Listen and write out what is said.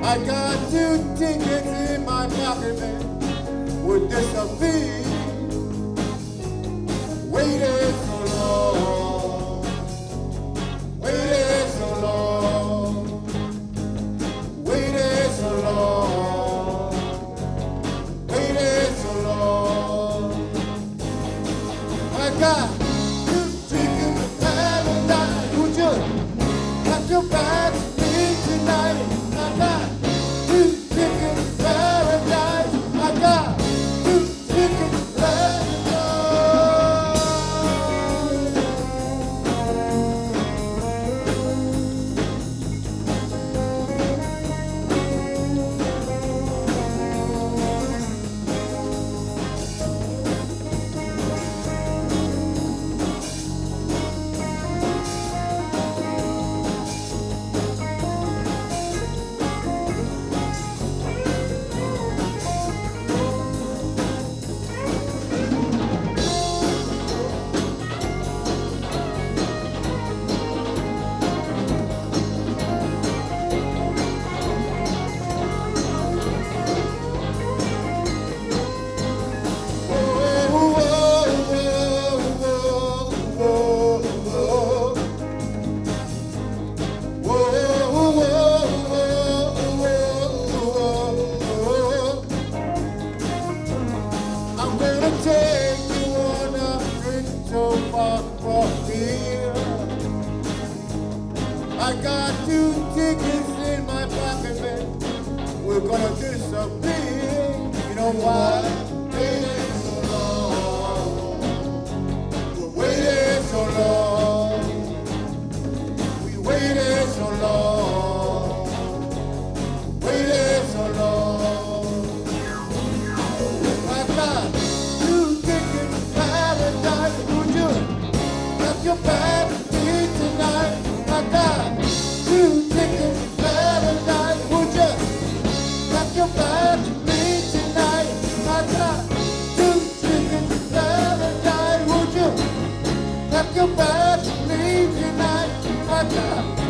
I got 2 tickets in my pocket, man. Would this be? Waited so long, waited so long, waited so long, waited so long. I got 2 tickets to paradise. Would you have your back to me tonight? I got 2 tickets to paradise. I got 2 tickets to paradise. I'm gonna take you on a trip so far from here. I got 2 tickets in my pocket, man. We're gonna disappear. You know why? Waiting so long. We're waiting so long. We waited so long. Waited so long. I got 2 tickets to paradise. Would you have your back to me tonight? I got 2 tickets to paradise. Would you have your back to me tonight? I got 2 tickets to paradise. Would you have your back to me tonight? I got